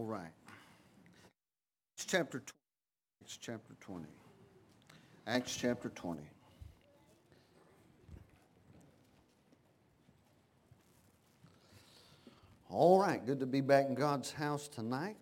right. It's chapter 20. Acts chapter 20. Acts chapter 20. All right, good to be back in God's house tonight.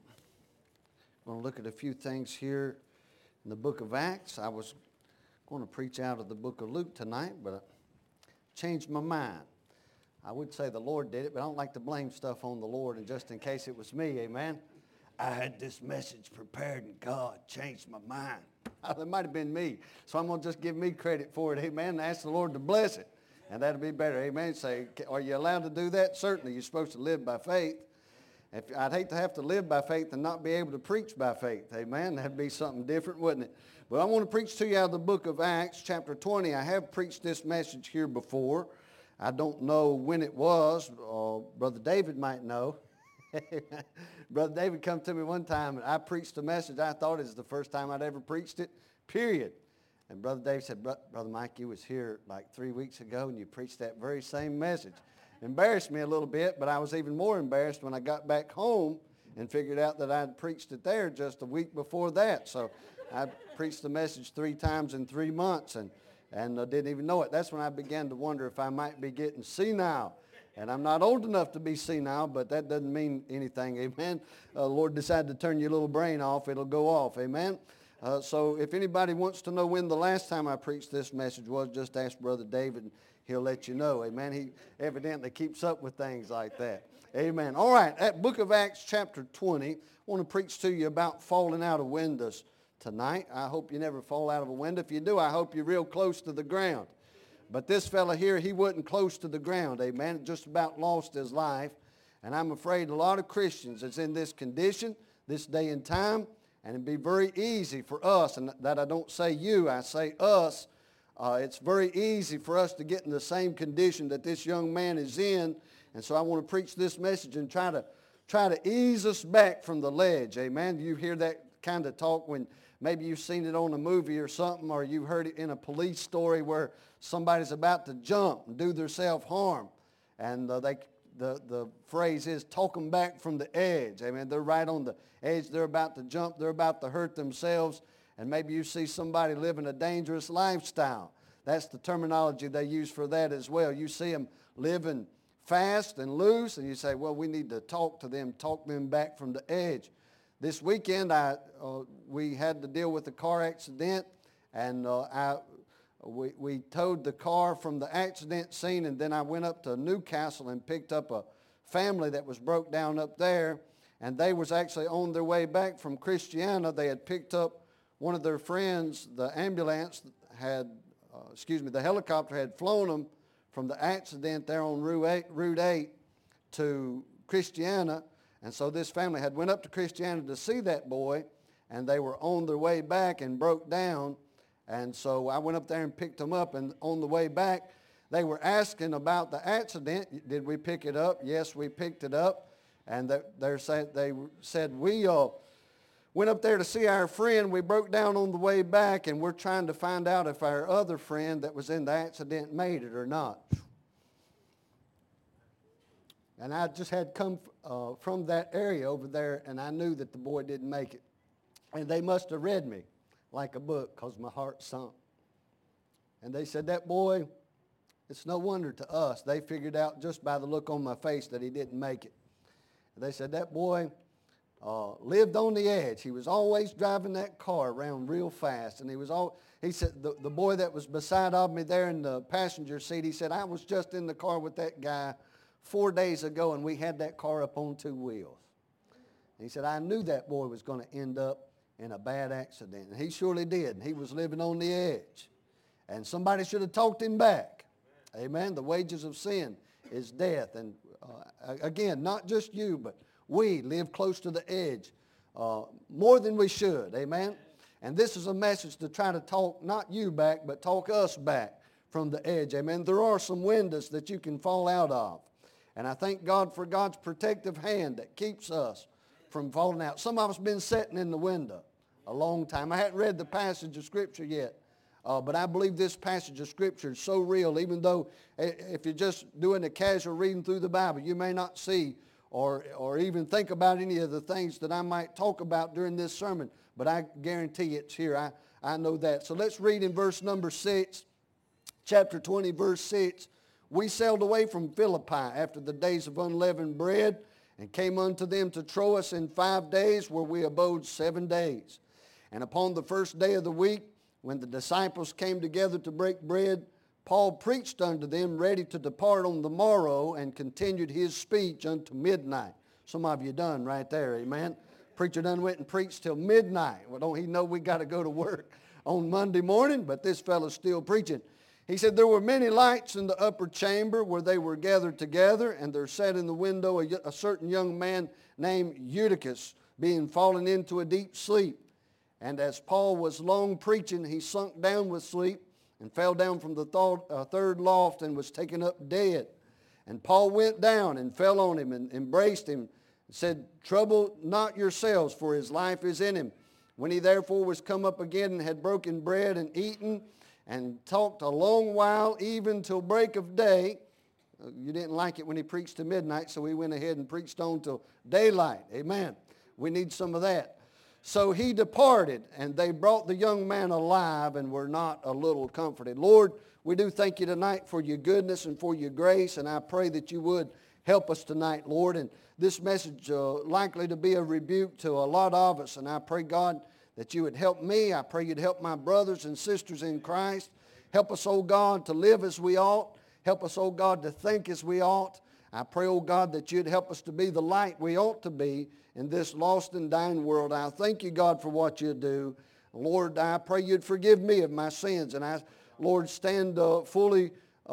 I'm going to look at a few things here in the book of Acts. I was going to preach out of the book of Luke tonight, but I changed my mind. I would say the Lord did it, but I don't like to blame stuff on the Lord, and just in case it was me, amen. I had this message prepared and God changed my mind. That might have been me. So I'm going to just give me credit for it, amen, and ask the Lord to bless it. And that'll be better, amen. Say, are you allowed to do that? Certainly, you're supposed to live by faith. I'd hate to have to live by faith and not be able to preach by faith, amen. That'd be something different, wouldn't it? But I want to preach to you out of the book of Acts, chapter 20. I have preached this message here before. I don't know when it was. Brother David might know. Brother David come to me one time, and I preached a message. I thought it was the first time I'd ever preached it, period. And Brother David said, Brother Mike, you was here like 3 weeks ago, and you preached that very same message. Embarrassed me a little bit, but I was even more embarrassed when I got back home and figured out that I'd preached it there just a week before that. So I preached the message 3 times in 3 months, and didn't even know it. That's when I began to wonder if I might be getting senile. And I'm not old enough to be senile, but that doesn't mean anything, amen. The Lord decided to turn your little brain off, it'll go off, amen. So if anybody wants to know when the last time I preached this message was, just ask Brother David, and he'll let you know, amen. He evidently keeps up with things like that, amen. All right, at book of Acts chapter 20, I want to preach to you about falling out of windows tonight. I hope you never fall out of a window. If you do, I hope you're real close to the ground. But this fella here, he wasn't close to the ground, amen. Just about lost his life. And I'm afraid a lot of Christians is in this condition, this day and time. And it'd be very easy for us, and that I don't say you, I say us. It's very easy for us to get in the same condition that this young man is in. And so I want to preach this message and try to ease us back from the ledge, amen. You hear that kind of talk when maybe you've seen it on a movie or something, or you've heard it in a police story where somebody's about to jump and do their self-harm. And the phrase is, talk them back from the edge. Amen. They're right on the edge. They're about to jump. They're about to hurt themselves. And maybe you see somebody living a dangerous lifestyle. That's the terminology they use for that as well. You see them living fast and loose, and you say, well, we need to talk to them, talk them back from the edge. This weekend, we had to deal with a car accident, and we towed the car from the accident scene, and then I went up to Newcastle and picked up a family that was broke down up there, and they was actually on their way back from Christiana. They had picked up one of their friends. The ambulance the helicopter had flown them from the accident there on Route 8 to Christiana. And so this family had went up to Christiana to see that boy, and they were on their way back and broke down. And so I went up there and picked them up, and on the way back, they were asking about the accident. Did we pick it up? Yes, we picked it up. And they said, we went up there to see our friend. We broke down on the way back, and we're trying to find out if our other friend that was in the accident made it or not. And I just had come from that area over there, and I knew that the boy didn't make it. And they must have read me like a book, because my heart sunk. And they said, that boy, it's no wonder to us. They figured out just by the look on my face that he didn't make it. And they said, that boy lived on the edge. He was always driving that car around real fast. And he said, the boy that was beside of me there in the passenger seat, he said, I was just in the car with that guy 4 days ago, and we had that car up on 2 wheels. And he said, I knew that boy was going to end up in a bad accident. And he surely did. And he was living on the edge. And somebody should have talked him back. Amen. The wages of sin is death. And again, not just you, but we live close to the edge more than we should. Amen. And this is a message to try to talk not you back, but talk us back from the edge. Amen. There are some windows that you can fall out of. And I thank God for God's protective hand that keeps us from falling out. Some of us have been sitting in the window a long time. I hadn't read the passage of Scripture yet, but I believe this passage of Scripture is so real, even though if you're just doing a casual reading through the Bible, you may not see or even think about any of the things that I might talk about during this sermon. But I guarantee it's here. I know that. So let's read in verse number 6, chapter 20, verse 6. We sailed away from Philippi after the days of unleavened bread, and came unto them to Troas in 5 days, where we abode 7 days. And upon the first day of the week, when the disciples came together to break bread, Paul preached unto them, ready to depart on the morrow, and continued his speech unto midnight. Some of you done right there, amen. Preacher done went and preached till midnight. Well, don't he know we got to go to work on Monday morning? But this fellow's still preaching. He said, there were many lights in the upper chamber where they were gathered together, and there sat in the window a certain young man named Eutychus, being fallen into a deep sleep. And as Paul was long preaching, he sunk down with sleep, and fell down from the third loft, and was taken up dead. And Paul went down and fell on him and embraced him, and said, trouble not yourselves, for his life is in him. When he therefore was come up again, and had broken bread and eaten, and talked a long while, even till break of day. You didn't like it when he preached to midnight, so we went ahead and preached on till daylight. Amen. We need some of that. So he departed, and they brought the young man alive, and were not a little comforted. Lord, we do thank you tonight for your goodness and for your grace, and I pray that you would help us tonight, Lord. And this message likely to be a rebuke to a lot of us, and I pray, God, that you would help me. I pray you'd help my brothers and sisters in Christ. Help us, oh God, to live as we ought. Help us, oh God, to think as we ought. I pray, oh God, that you'd help us to be the light we ought to be in this lost and dying world. I thank you, God, for what you do. Lord, I pray you'd forgive me of my sins. And I, Lord, stand fully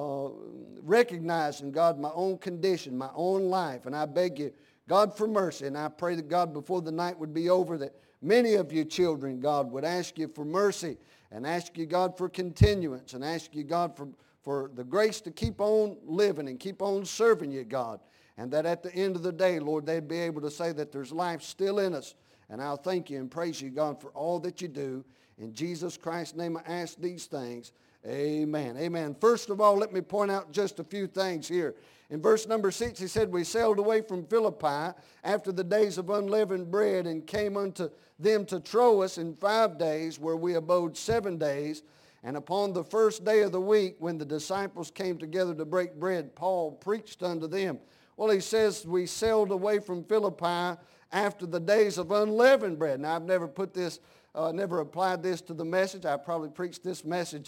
recognizing, God, my own condition, my own life. And I beg you, God, for mercy. And I pray that, God, before the night would be over, that many of you children, God, would ask you for mercy, and ask you, God, for continuance, and ask you, God, for the grace to keep on living and keep on serving you, God. And that at the end of the day, Lord, they'd be able to say that there's life still in us. And I'll thank you and praise you, God, for all that you do. In Jesus Christ's name I ask these things. Amen. Amen. First of all, let me point out just a few things here. In verse number 6, he said, we sailed away from Philippi after the days of unleavened bread, and came unto them to Troas in 5 days, where we abode 7 days. And upon the first day of the week, when the disciples came together to break bread, Paul preached unto them. Well, he says we sailed away from Philippi after the days of unleavened bread. Now, I've never put this, never applied this to the message. I probably preached this message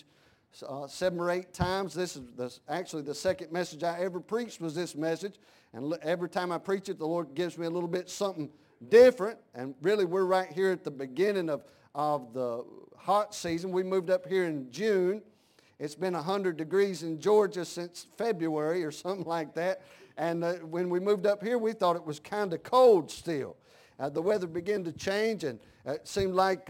7 or 8 times. This is actually the second message I ever preached was this message. And every time I preach it, the Lord gives me a little bit something different. And really, we're right here at the beginning of the hot season. We moved up here in June. It's been 100 degrees in Georgia since February or something like that. And when we moved up here, we thought it was kind of cold still. The weather began to change, and it seemed like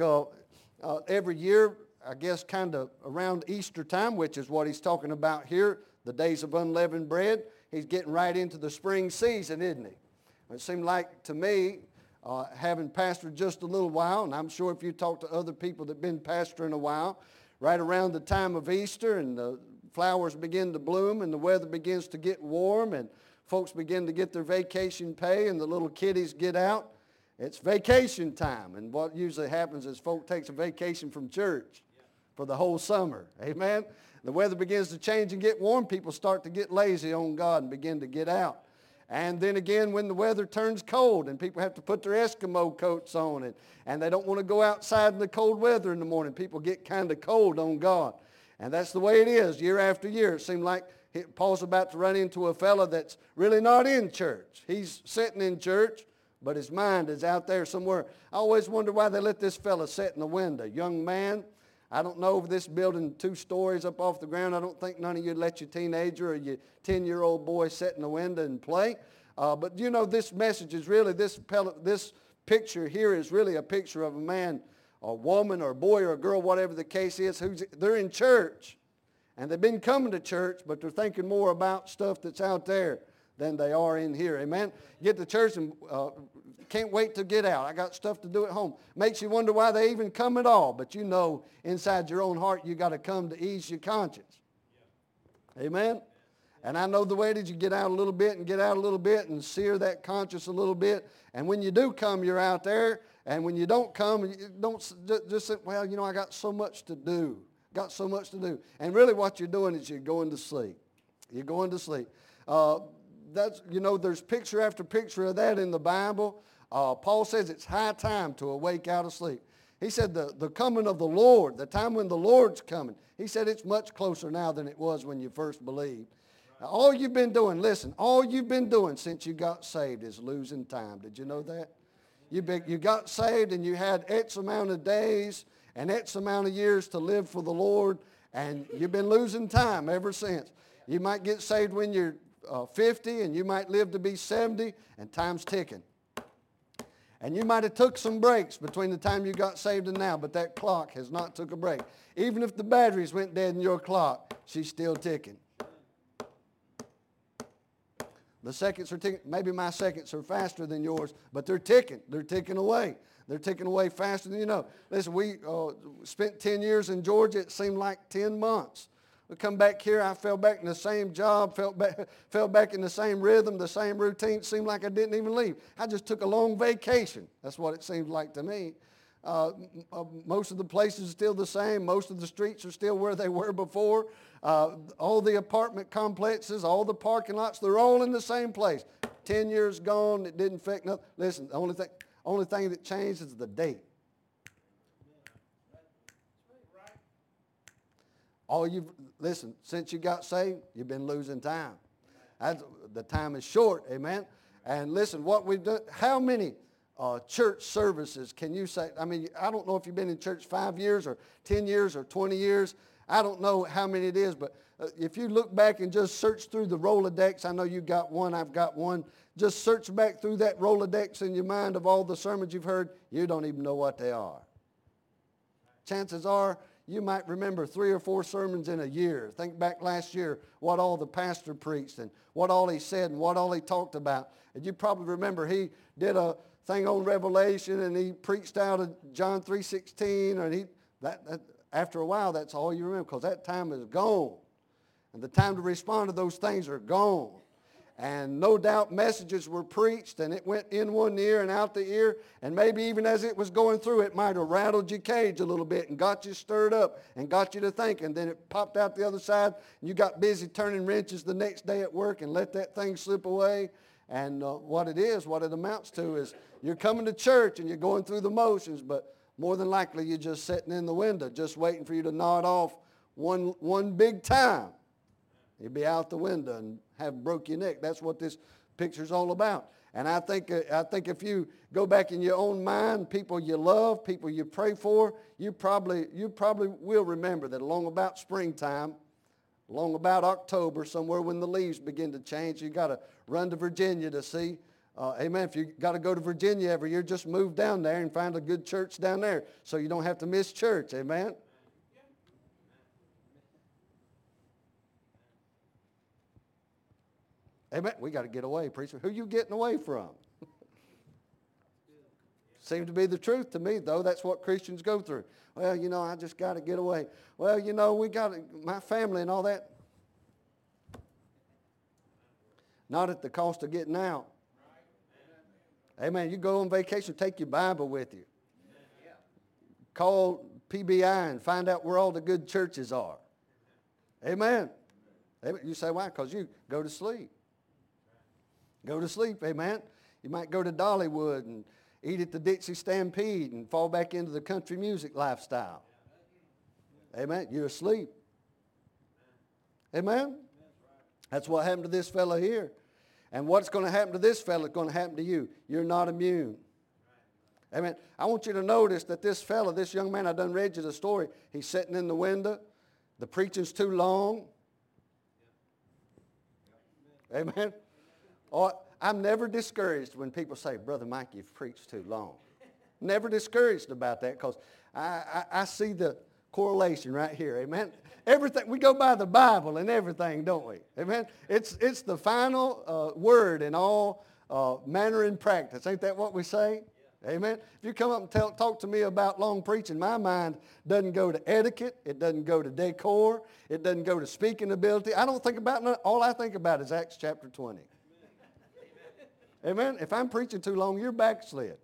every year, I guess kind of around Easter time, which is what he's talking about here, the days of unleavened bread, he's getting right into the spring season, isn't he? It seemed like to me, having pastored just a little while, and I'm sure if you talk to other people that have been pastoring a while, right around the time of Easter, and the flowers begin to bloom, and the weather begins to get warm, and folks begin to get their vacation pay, and the little kiddies get out. It's vacation time, and what usually happens is folk takes a vacation from church for the whole summer. Amen? The weather begins to change and get warm. People start to get lazy on God and begin to get out. And then again, when the weather turns cold and people have to put their Eskimo coats on, and they don't want to go outside in the cold weather in the morning, people get kind of cold on God. And that's the way it is year after year. It seems like Paul's about to run into a fella that's really not in church. He's sitting in church, but his mind is out there somewhere. I always wonder why they let this fella sit in the window. Young man, I don't know if this building 2 stories up off the ground. I don't think none of you let your teenager or your 10-year-old boy sit in the window and play. But you know, this message is really, this picture here is really a picture of a man or woman or boy or girl, whatever the case is, they're in church. And they've been coming to church, but they're thinking more about stuff that's out there than they are in here. Amen? Get to church and can't wait to get out. I got stuff to do at home. Makes you wonder why they even come at all. But you know, inside your own heart, you got to come to ease your conscience. Amen? And I know the way it is, you get out a little bit and get out a little bit and sear that conscience a little bit. And when you do come, you're out there. And when you don't come, you don't just say, well, you know, I got so much to do. Got so much to do. And really what you're doing is you're going to sleep. You're going to sleep. That's, you know, there's picture after picture of that in the Bible. Paul says it's high time to awake out of sleep. He said the coming of the Lord, the time when the Lord's coming, he said it's much closer now than it was when you first believed. Now, all you've been doing, listen, all you've been doing since you got saved is losing time. Did you know that? You got saved and you had X amount of days and X amount of years to live for the Lord, and you've been losing time ever since. You might get saved when you're 50, and you might live to be 70, and time's ticking. And you might have took some breaks between the time you got saved and now, but that clock has not took a break. Even if the batteries went dead in your clock, she's still ticking. The seconds are ticking. Maybe my seconds are faster than yours, but they're ticking. They're ticking away. They're ticking away faster than you know. Listen, we spent 10 years in Georgia. It seemed like 10 months. We come back here, I fell back in the same job, fell back in the same rhythm, the same routine. It seemed like I didn't even leave. I just took a long vacation. That's what it seemed like to me. Most of the places are still the same. Most of the streets are still where they were before. All the apartment complexes, all the parking lots, they're all in the same place. 10 years gone, it didn't affect nothing. Listen, the only thing that changed is the date. Listen, since you got saved, you've been losing time. The time is short, amen? And listen, what we've done, how many church services can you say? I mean, I don't know if you've been in church 5 years or 10 years or 20 years. I don't know how many it is, but if you look back and just search through the Rolodex, I know you got one, I've got one. Just search back through that Rolodex in your mind of all the sermons you've heard. You don't even know what they are. Chances are, you might remember 3 or 4 sermons in a year. Think back last year, what all the pastor preached and what all he said and what all he talked about. And you probably remember he did a thing on Revelation and he preached out of John 3:16. And after a while, that's all you remember because that time is gone. And the time to respond to those things are gone. And no doubt messages were preached and it went in one ear and out the ear. And maybe even as it was going through, it might have rattled your cage a little bit and got you stirred up and got you to think. And then it popped out the other side and you got busy turning wrenches the next day at work and let that thing slip away. And what it amounts to is you're coming to church and you're going through the motions, but more than likely you're just sitting in the window just waiting for you to nod off one big time. You'll be out the window and have broke your neck. That's what this picture's all about. And I think if you go back in your own mind, people you love, people you pray for, you probably will remember that along about springtime, along about October, somewhere when the leaves begin to change, you got to run to Virginia to see. Amen. If you got to go to Virginia every year, just move down there and find a good church down there so you don't have to miss church. Amen. Amen. We got to get away, preacher. Who you getting away from? Seems to be the truth to me, though. That's what Christians go through. Well, you know, I just got to get away. Well, you know, my family and all that. Not at the cost of getting out. Amen. You go on vacation, take your Bible with you. Call PBI and find out where all the good churches are. Amen. You say, why? Because you go to sleep. Go to sleep, amen. You might go to Dollywood and eat at the Dixie Stampede and fall back into the country music lifestyle. Amen. You're asleep. Amen. That's what happened to this fellow here. And what's going to happen to this fellow is going to happen to you. You're not immune. Amen. I want you to notice that this fellow, this young man, I done read you the story. He's sitting in the window. The preaching's too long. Amen. Oh, I'm never discouraged when people say, Brother Mike, you've preached too long. Never discouraged about that because I see the correlation right here. Amen. Everything, we go by the Bible and everything, don't we? Amen. It's the final word in all manner and practice. Ain't that what we say? Amen. If you come up and talk to me about long preaching, my mind doesn't go to etiquette. It doesn't go to decor. It doesn't go to speaking ability. I don't think about none. All I think about is Acts chapter 20. Amen. If I'm preaching too long, you're backslid.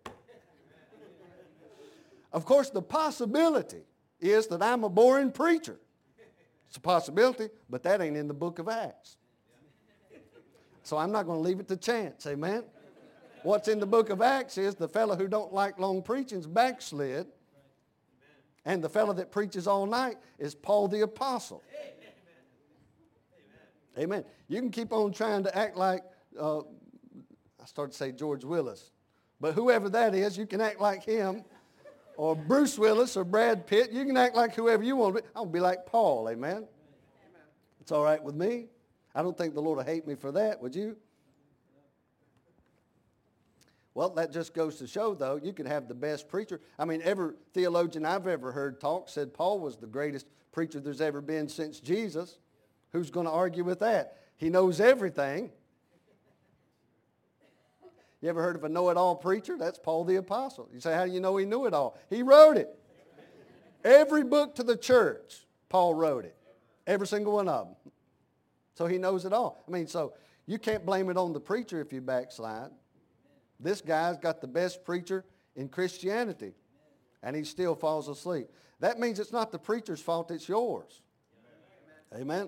Of course, the possibility is that I'm a boring preacher. It's a possibility, but that ain't in the book of Acts. So I'm not going to leave it to chance. Amen. What's in the book of Acts is the fellow who don't like long preaching's backslid. And the fellow that preaches all night is Paul the Apostle. Amen. You can keep on trying to act like, I started to say George Willis. But whoever that is, you can act like him. Or Bruce Willis or Brad Pitt. You can act like whoever you want to be. I'll be like Paul. Amen. It's all right with me. I don't think the Lord will hate me for that. Would you? Well, that just goes to show, though, you can have the best preacher. I mean, every theologian I've ever heard talk said Paul was the greatest preacher there's ever been since Jesus. Who's going to argue with that? He knows everything. You ever heard of a know-it-all preacher? That's Paul the Apostle. You say, how do you know he knew it all? He wrote it. Every book to the church, Paul wrote it. Every single one of them. So he knows it all. I mean, so you can't blame it on the preacher if you backslide. This guy's got the best preacher in Christianity, and he still falls asleep. That means it's not the preacher's fault, it's yours. Amen.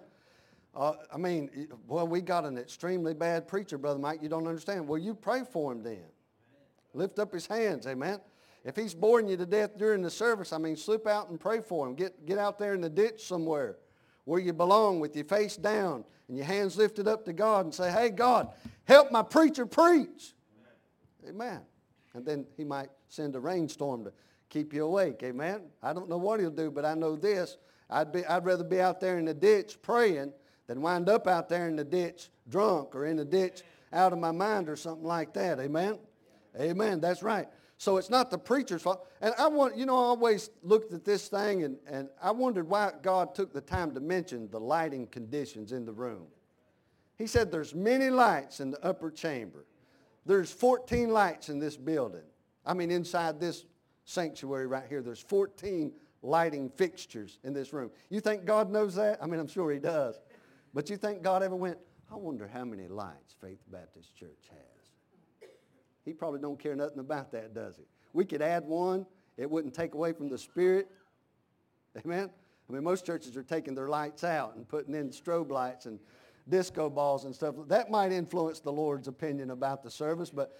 We got an extremely bad preacher, Brother Mike, you don't understand. Well, you pray for him then. Lift up his hands, amen. If he's boring you to death during the service, slip out and pray for him. Get out there in the ditch somewhere where you belong with your face down and your hands lifted up to God and say, hey, God, help my preacher preach. Amen. And then he might send a rainstorm to keep you awake. Amen. I don't know what he'll do, but I know this. I'd rather be out there in the ditch praying than wind up out there in the ditch drunk or in the ditch out of my mind or something like that. Amen. Amen. That's right. So it's not the preacher's fault. And I always looked at this thing and I wondered why God took the time to mention the lighting conditions in the room. He said there's many lights in the upper chamber. There's 14 lights in this building. Inside this sanctuary right here, there's 14 lighting fixtures in this room. You think God knows that? I'm sure he does. But you think God ever went, I wonder how many lights Faith Baptist Church has. He probably don't care nothing about that, does he? We could add one. It wouldn't take away from the Spirit. Amen? Most churches are taking their lights out and putting in strobe lights and disco balls and stuff. That might influence the Lord's opinion about the service, but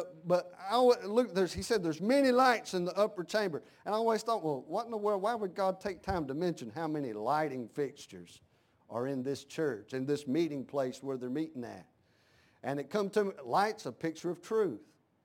he said there's many lights in the upper chamber. And I always thought, well, what in the world, why would God take time to mention how many lighting fixtures are in this church, in this meeting place where they're meeting at? And it come to me, light's a picture of truth.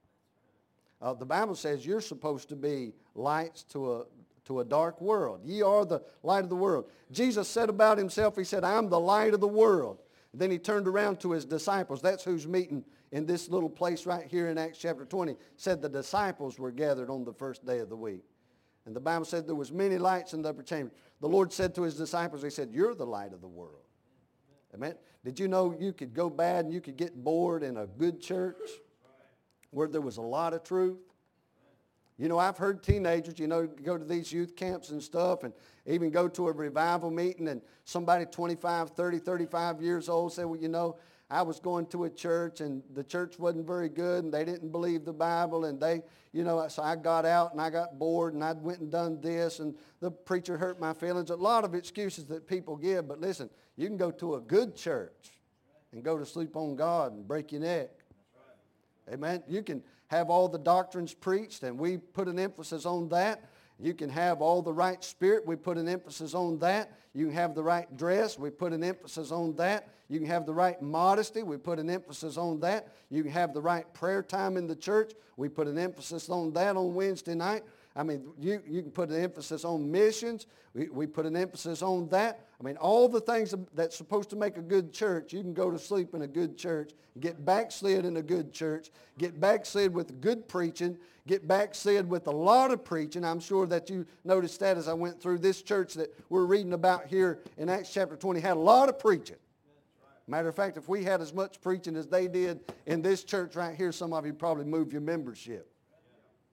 The Bible says you're supposed to be lights to a dark world. Ye are the light of the world. Jesus said about himself, he said, I'm the light of the world. Then he turned around to his disciples. That's who's meeting in this little place right here in Acts chapter 20. Said the disciples were gathered on the first day of the week. And the Bible said there was many lights in the upper chamber. The Lord said to his disciples, he said, you're the light of the world. Amen. Did you know you could go bad and you could get bored in a good church where there was a lot of truth? I've heard teenagers, go to these youth camps and stuff and even go to a revival meeting and somebody 25, 30, 35 years old say, well, I was going to a church and the church wasn't very good and they didn't believe the Bible and so I got out and I got bored and I went and done this and the preacher hurt my feelings. A lot of excuses that people give, but listen, you can go to a good church and go to sleep on God and break your neck. Amen. You can have all the doctrines preached, and we put an emphasis on that. You can have all the right spirit. We put an emphasis on that. You can have the right dress. We put an emphasis on that. You can have the right modesty. We put an emphasis on that. You can have the right prayer time in the church. We put an emphasis on that on Wednesday night. You can put an emphasis on missions. We put an emphasis on that. All the things that's supposed to make a good church, you can go to sleep in a good church, get backslid in a good church, get backslid with good preaching, get backslid with a lot of preaching. I'm sure that you noticed that as I went through this church that we're reading about here in Acts chapter 20, had a lot of preaching. Matter of fact, if we had as much preaching as they did in this church right here, some of you probably move your membership.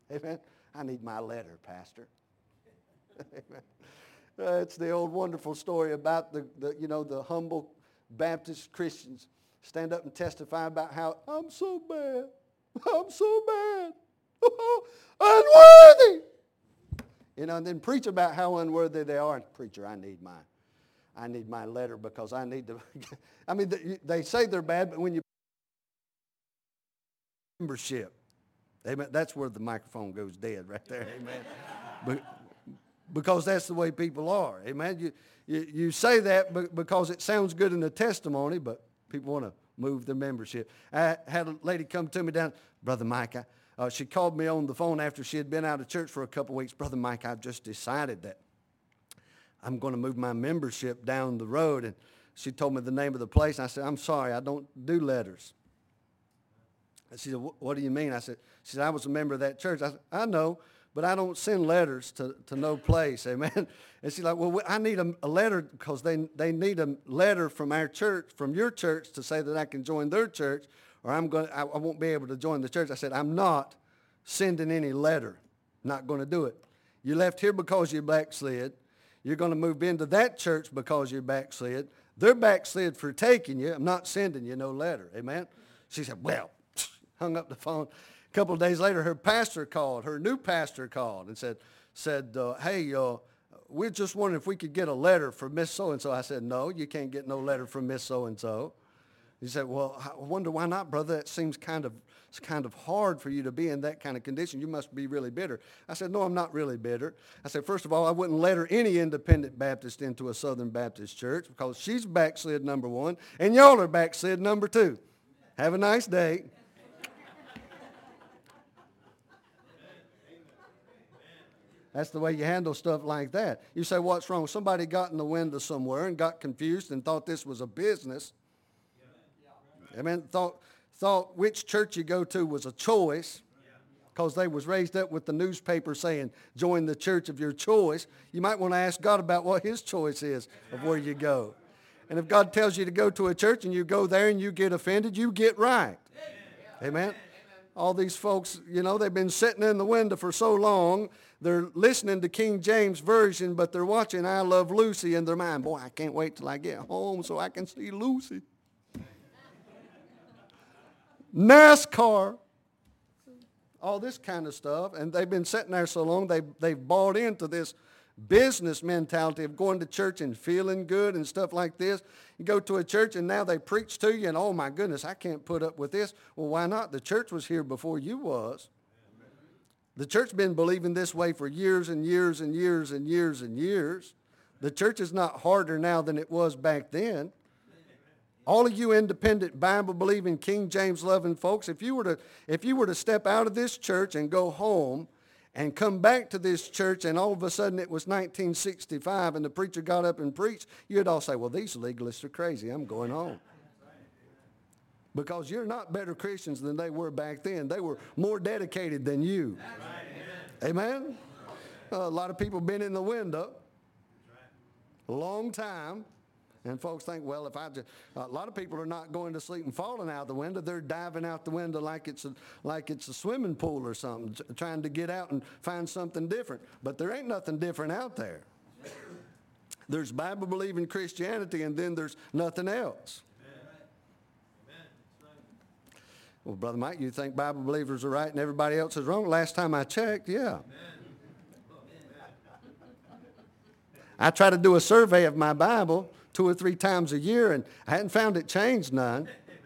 Amen. I need my letter, Pastor. Amen. It's the old wonderful story about the humble Baptist Christians stand up and testify about how I'm so bad. I'm so bad. Unworthy. And then preach about how unworthy they are. And preacher, I need my letter because I need to. I mean, they say they're bad, but when you membership, amen. That's where the microphone goes dead right there, amen. Because that's the way people are, amen. You say that because it sounds good in the testimony, but people want to move their membership. I had a lady come to me down, Brother Mike. She called me on the phone after she had been out of church for a couple of weeks. Brother Mike, I've just decided that I'm going to move my membership down the road. And she told me the name of the place. And I said, I'm sorry, I don't do letters. And she said, what do you mean? She said, I was a member of that church. I said, I know, but I don't send letters to no place, amen. And she's like, well, I need a letter because they need a letter from our church, from your church, to say that I can join their church, or I won't be able to join the church. I said, I'm not sending any letter. Not going to do it. You left here because you backslid. You're going to move into that church because you're backslid. They're backslid for taking you. I'm not sending you no letter, amen. She said, well, hung up the phone. A couple of days later, her new pastor called and said, hey, we're just wondering if we could get a letter from Miss So-and-so. I said, no, you can't get no letter from Miss So-and-so. He said, well, I wonder why not, brother. That seems kind of hard for you to be in that kind of condition. You must be really bitter. I said, no, I'm not really bitter. I said, first of all, I wouldn't letter any independent Baptist into a Southern Baptist church because she's backslid number one, and y'all are backslid number two. Have a nice day. That's the way you handle stuff like that. You say, what's wrong? Somebody got in the window somewhere and got confused and thought this was a business. Amen. Thought which church you go to was a choice because they was raised up with the newspaper saying, join the church of your choice. You might want to ask God about what his choice is of where you go. And if God tells you to go to a church and you go there and you get offended, you get right. Amen. All these folks, they've been sitting in the window for so long. They're listening to King James Version, but they're watching I Love Lucy in their mind. Boy, I can't wait till I get home so I can see Lucy. NASCAR. All this kind of stuff. And they've been sitting there so long, they've bought into this business mentality of going to church and feeling good and stuff like this. You go to a church and now they preach to you and, oh my goodness, I can't put up with this. Well, why not? The church was here before you was. The church been believing this way for years and years and years and years and years. The church is not harder now than it was back then. All of you independent Bible-believing, King James-loving folks, if you were to step out of this church and go home and come back to this church and all of a sudden it was 1965 and the preacher got up and preached, you'd all say, well, these legalists are crazy. I'm going home. Because you're not better Christians than they were back then. They were more dedicated than you. Amen? A lot of people been in the window a long time. And folks think, well, a lot of people are not going to sleep and falling out the window. They're diving out the window like it's a swimming pool or something, trying to get out and find something different. But there ain't nothing different out there. There's Bible-believing Christianity, and then there's nothing else. Well, Brother Mike, you think Bible believers are right and everybody else is wrong? Last time I checked, yeah. I try to do a survey of my Bible 2 or 3 times a year, and I hadn't found it changed none.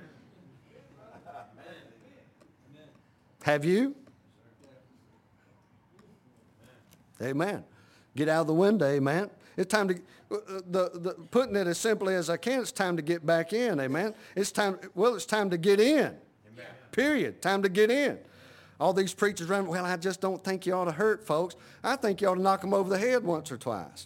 Have you? Amen. Get out of the window, amen. It's time to, putting it as simply as I can, it's time to get back in, amen. It's time to get in, amen. Period. Time to get in. All these preachers around, well, I just don't think you ought to hurt folks. I think you ought to knock them over the head once or twice.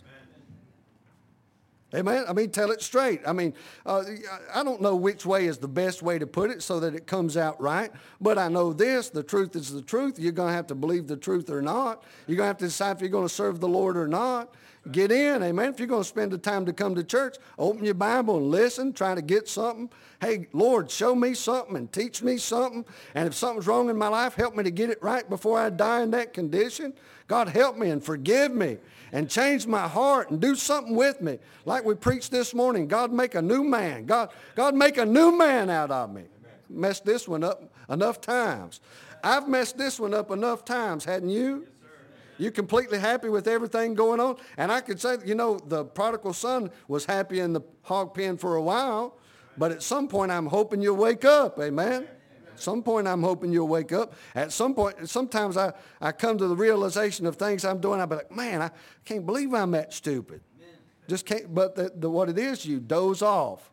Amen. I mean, tell it straight. I mean, I don't know which way is the best way to put it so that it comes out right, but I know this, the truth is the truth. You're going to have to believe the truth or not. You're going to have to decide if you're going to serve the Lord or not. Get in, amen. If you're going to spend the time to come to church, open your Bible and listen, try to get something. Hey, Lord, show me something and teach me something. And if something's wrong in my life, help me to get it right before I die in that condition. God, help me and forgive me and change my heart and do something with me. Like we preached this morning, God, make a new man. God, make a new man out of me. Messed this one up enough times. I've messed this one up enough times, hadn't you? You completely happy with everything going on? And I could say, the prodigal son was happy in the hog pen for a while, but at some point I'm hoping you'll wake up, amen? At some point I'm hoping you'll wake up. At some point, sometimes I come to the realization of things I'm doing. I'll be like, man, I can't believe I'm that stupid. Just can't, but what it is, you doze off.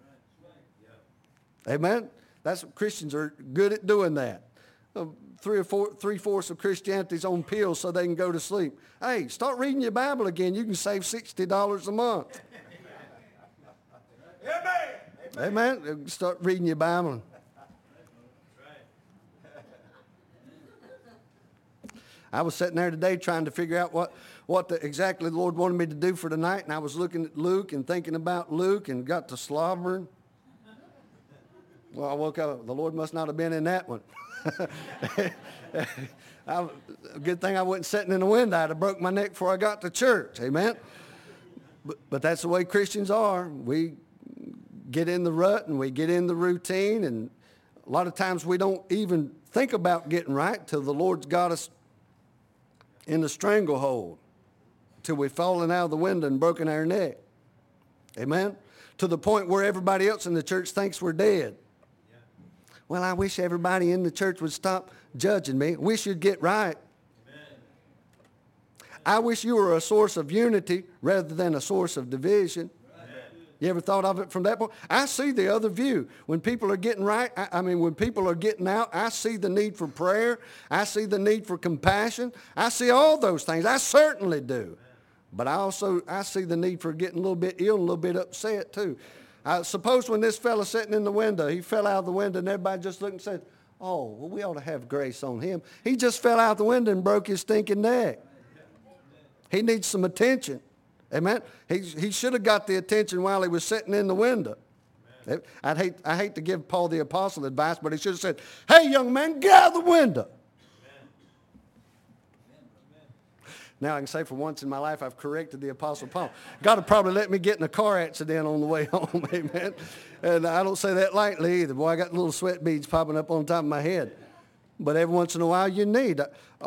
Amen? That's what Christians are good at doing that. Three-fourths of Christianity's on pills so they can go to sleep. Hey, start reading your Bible again. You can save $60 a month. Amen. Start reading your Bible. I was sitting there today trying to figure out what exactly the Lord wanted me to do for tonight, and I was looking at Luke and thinking about Luke and got to slobbering. Well, I woke up. The Lord must not have been in that one. Good thing I wasn't sitting in the window. I'd have broke my neck before I got to church. Amen. But that's the way Christians are. We get in the rut and we get in the routine, and a lot of times we don't even think about getting right till the Lord's got us in the stranglehold, till we've fallen out of the window and broken our neck. Amen. To the point where everybody else in the church thinks we're dead. Well, I wish everybody in the church would stop judging me. We should get right. Amen. I wish you were a source of unity rather than a source of division. Amen. You ever thought of it from that point? I see the other view. When people are getting right, when people are getting out, I see the need for prayer. I see the need for compassion. I see all those things. I certainly do. But I see the need for getting a little bit ill and a little bit upset too. Suppose when this fella sitting in the window, he fell out of the window and everybody just looked and said, oh, well, we ought to have grace on him. He just fell out the window and broke his stinking neck. He needs some attention. Amen? He should have got the attention while he was sitting in the window. I hate to give Paul the Apostle advice, but he should have said, hey, young man, get out of the window. Now I can say for once in my life I've corrected the Apostle Paul. God would probably let me get in a car accident on the way home, amen. And I don't say that lightly either. Boy, I got little sweat beads popping up on top of my head. But every once in a while you need.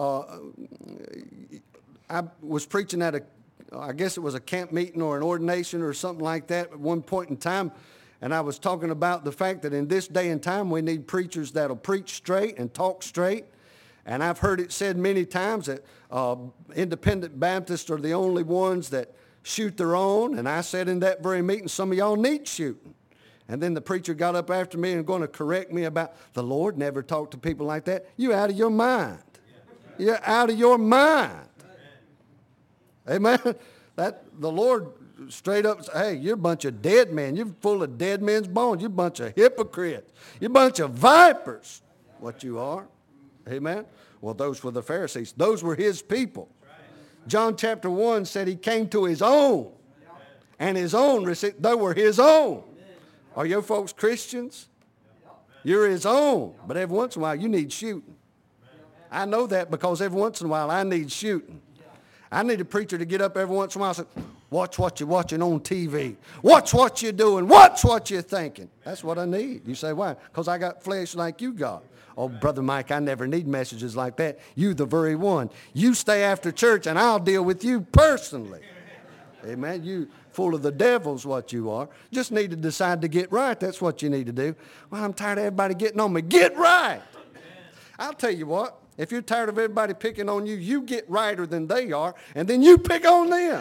I was preaching at I guess it was a camp meeting or an ordination or something like that at one point in time. And I was talking about the fact that in this day and time we need preachers that'll preach straight and talk straight. And I've heard it said many times that independent Baptists are the only ones that shoot their own. And I said in that very meeting, some of y'all need shooting. And then the preacher got up after me and going to correct me about the Lord never talked to people like that. You're out of your mind. You're out of your mind. Amen. That the Lord straight up said, hey, you're a bunch of dead men. You're full of dead men's bones. You're a bunch of hypocrites. You're a bunch of vipers. What you are. Amen. Well, those were the Pharisees. Those were his people. John chapter 1 said he came to his own. And his own, they were his own. Are your folks Christians? You're his own. But every once in a while you need shooting. I know that because every once in a while I need shooting. I need a preacher to get up every once in a while and say, watch what you're watching on TV. Watch what you're doing. Watch what you're thinking. That's what I need. You say, why? Because I got flesh like you got. Oh, Brother Mike, I never need messages like that. You the very one. You stay after church and I'll deal with you personally. Amen. You full of the devil's what you are. Just need to decide to get right. That's what you need to do. Well, I'm tired of everybody getting on me. Get right. I'll tell you what. If you're tired of everybody picking on you, you get righter than they are, and then you pick on them.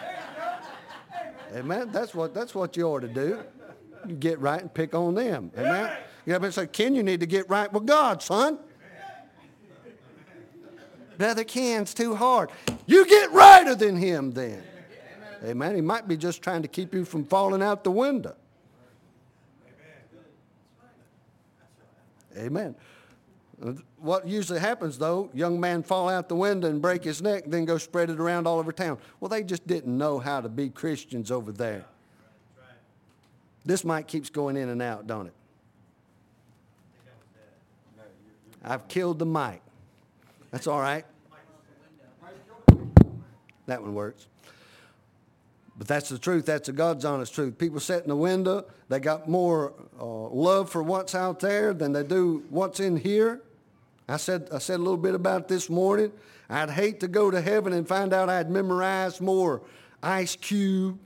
Amen. That's what you ought to do. You get right and pick on them. Amen. You have to say, Ken, you need to get right with God, son. Brother Ken's too hard. You get righter than him then. Amen. He might be just trying to keep you from falling out the window. Amen. What usually happens, though, young man fall out the window and break his neck, then go spread it around all over town. Well, they just didn't know how to be Christians over there. This mic keeps going in and out, don't it? I've killed the mic. That's all right. That one works. But that's the truth. That's the God's honest truth. People sit in the window. They got more love for what's out there than they do what's in here. I said a little bit about it this morning. I'd hate to go to heaven and find out I'd memorized more Ice Cube,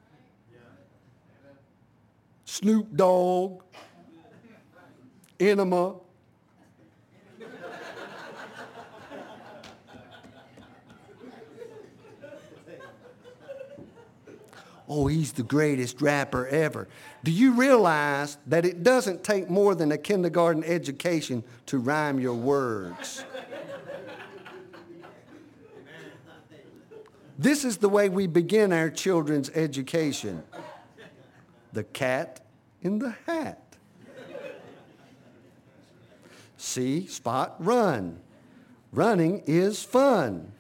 Snoop Dogg, Enema. Oh, he's the greatest rapper ever. Do you realize that it doesn't take more than a kindergarten education to rhyme your words? This is the way we begin our children's education. The cat in the hat. See, Spot, run. Running is fun.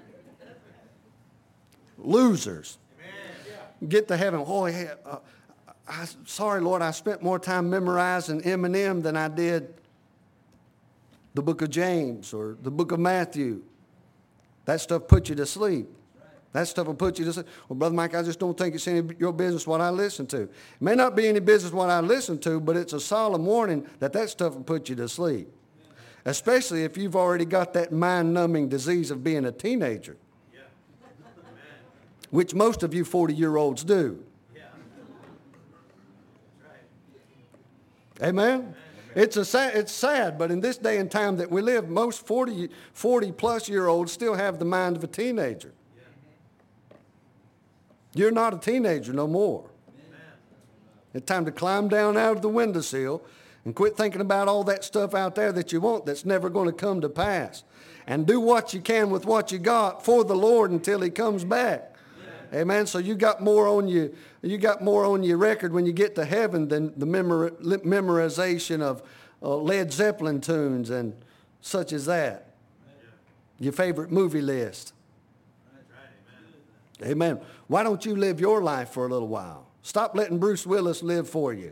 Losers. Get to heaven. Oh, sorry, Lord, I spent more time memorizing Eminem than I did the book of James or the book of Matthew. That stuff puts you to sleep. That stuff will put you to sleep. Well, Brother Mike, I just don't think it's any of your business what I listen to. It may not be any business what I listen to, but it's a solemn warning that stuff will put you to sleep. Especially if you've already got that mind-numbing disease of being a teenager. Which most of you 40-year-olds do. Amen? It's sad, but in this day and time that we live, most 40-plus-year-olds still have the mind of a teenager. You're not a teenager no more. It's time to climb down out of the windowsill and quit thinking about all that stuff out there that you want that's never going to come to pass. And do what you can with what you got for the Lord until He comes back. Amen. So you got more on your record when you get to heaven than the memorization of Led Zeppelin tunes and such as that. Your favorite movie list. Amen. Why don't you live your life for a little while? Stop letting Bruce Willis live for you.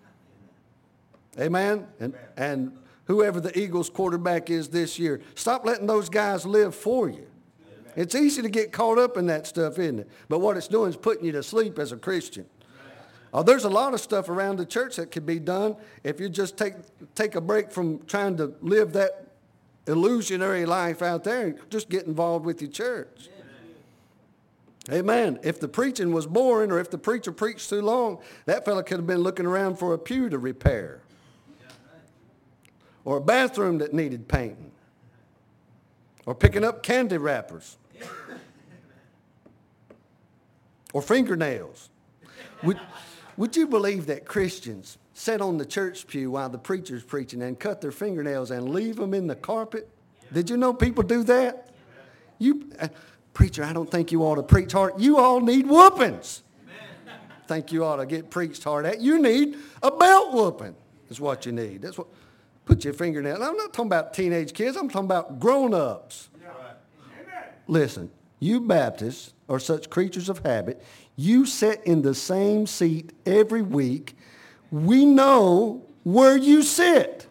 Amen. And whoever the Eagles quarterback is this year, stop letting those guys live for you. It's easy to get caught up in that stuff, isn't it? But what it's doing is putting you to sleep as a Christian. There's a lot of stuff around the church that could be done if you just take a break from trying to live that illusionary life out there and just get involved with your church. Amen. If the preaching was boring or if the preacher preached too long, that fella could have been looking around for a pew to repair. Or a bathroom that needed painting. Or picking up candy wrappers. Or fingernails. Would you believe that Christians sit on the church pew while the preacher's preaching and cut their fingernails and leave them in the carpet? Did you know people do that? Preacher, I don't think you ought to preach hard. You all need whoopings. Think you ought to get preached hard at. You need a belt whooping is what you need. That's what. Put your fingernail. I'm not talking about teenage kids. I'm talking about grown-ups. Yeah. Listen, you Baptists are such creatures of habit. You sit in the same seat every week. We know where you sit.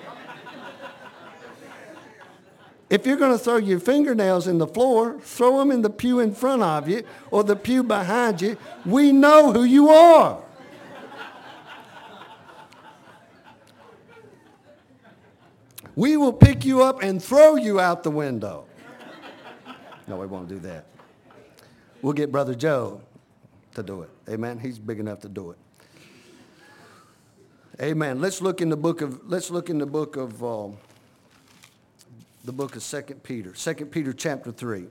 If you're going to throw your fingernails in the floor, throw them in the pew in front of you or the pew behind you. We know who you are. We will pick you up and throw you out the window. No, we won't do that. We'll get Brother Joe to do it. Amen. He's big enough to do it. Amen. Let's look in the book of 2 Peter. 2 Peter chapter 3.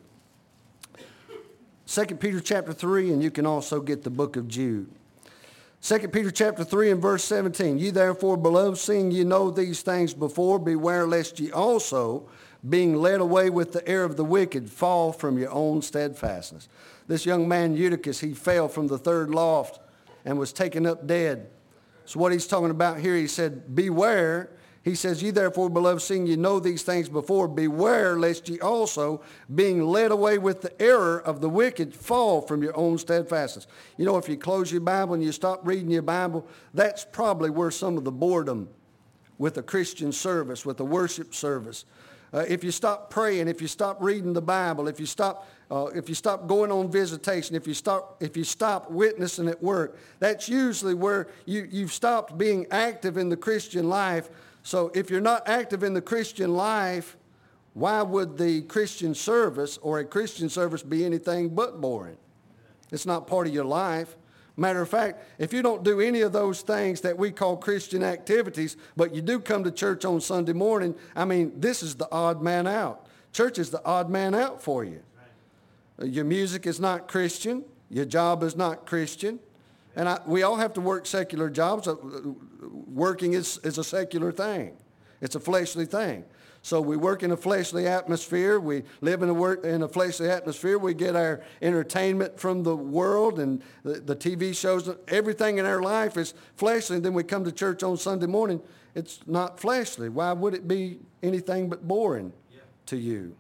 2 Peter chapter 3, and you can also get the book of Jude. 2 Peter chapter 3 and verse 17. Ye therefore, beloved, seeing ye know these things before, beware lest ye also, being led away with the error of the wicked, fall from your own steadfastness. This young man, Eutychus, he fell from the third loft and was taken up dead. So what he's talking about here, he said, beware. He says, ye therefore, beloved, seeing ye know these things before, beware lest ye also, being led away with the error of the wicked, fall from your own steadfastness. You know, if you close your Bible and you stop reading your Bible, that's probably where some of the boredom with a Christian service, with a worship service. If you stop praying, if you stop reading the Bible, if you stop going on visitation, if you stop witnessing at work, that's usually where you've stopped being active in the Christian life. So if you're not active in the Christian life, why would the Christian service or a Christian service be anything but boring? It's not part of your life. Matter of fact, if you don't do any of those things that we call Christian activities, but you do come to church on Sunday morning, I mean, this is the odd man out. Church is the odd man out for you. Your music is not Christian. Your job is not Christian. And we all have to work secular jobs. Working is a secular thing. It's a fleshly thing. So we work in a fleshly atmosphere. We live in a fleshly atmosphere. We get our entertainment from the world and the TV shows. Everything in our life is fleshly. And then we come to church on Sunday morning. It's not fleshly. Why would it be anything but boring to you?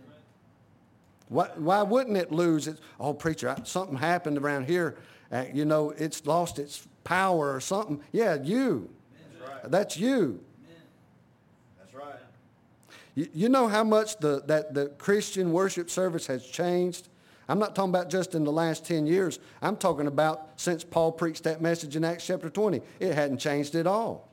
Why wouldn't it lose its, oh, preacher, something happened around here. It's lost its power or something. Yeah, you. That's right. That's you. That's right. You know how much the Christian worship service has changed? I'm not talking about just in the last 10 years. I'm talking about since Paul preached that message in Acts chapter 20. It hadn't changed at all.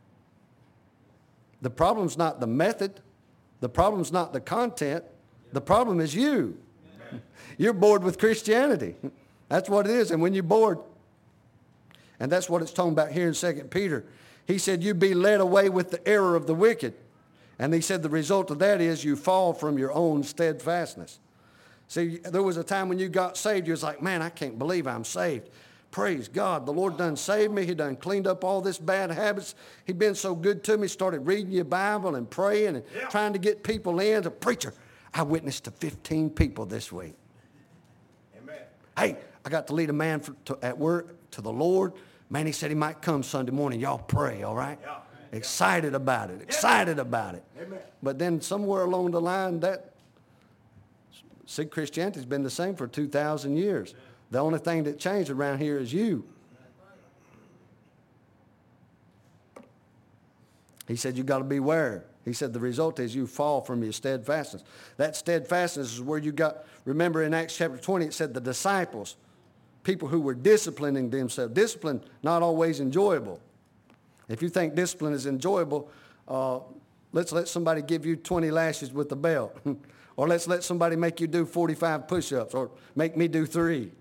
The problem's not the method. The problem's not the content. The problem is you. You're bored with Christianity. That's what it is. And when you're bored, and that's what it's talking about here in 2 Peter. He said, you be led away with the error of the wicked. And he said the result of that is you fall from your own steadfastness. See, there was a time when you got saved, you was like, man, I can't believe I'm saved. Praise God. The Lord done saved me. He done cleaned up all this bad habits. He been so good to me. Started reading your Bible and praying and trying to get people in. A preacher, I witnessed to 15 people this week. Amen. Hey, I got to lead a man at work to the Lord. Man, he said he might come Sunday morning. Y'all pray, all right? Yeah. Excited about it. Excited about it. Amen. But then somewhere along the line, Christianity's been the same for 2,000 years. The only thing that changed around here is you. He said you got to beware. He said the result is you fall from your steadfastness. That steadfastness is where you got, remember in Acts chapter 20, it said the disciples, people who were disciplining themselves. Discipline, not always enjoyable. If you think discipline is enjoyable, let's let somebody give you 20 lashes with the belt. Or let's let somebody make you do 45 push-ups or make me do 3.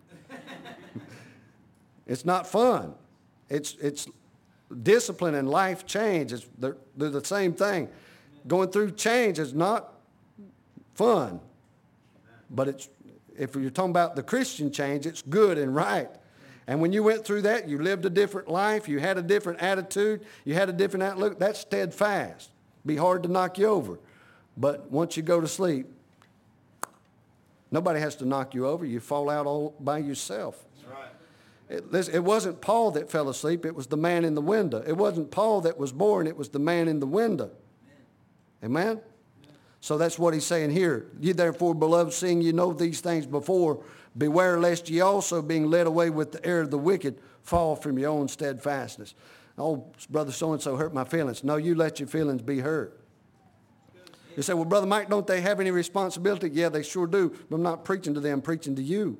It's not fun. It's discipline and life change. They're the same thing. Going through change is not fun. But if you're talking about the Christian change, it's good and right. And when you went through that, you lived a different life, you had a different attitude, you had a different outlook, that's steadfast. Be hard to knock you over. But once you go to sleep, nobody has to knock you over. You fall out all by yourself. That's right. It wasn't Paul that fell asleep. It was the man in the window. It wasn't Paul that was born. It was the man in the window. Amen? Amen? So that's what he's saying here. Ye therefore, beloved, seeing you know these things before, beware lest ye also, being led away with the error of the wicked, fall from your own steadfastness. Oh, brother so-and-so hurt my feelings. No, you let your feelings be hurt. You say, well, Brother Mike, don't they have any responsibility? Yeah, they sure do. But I'm not preaching to them, I'm preaching to you.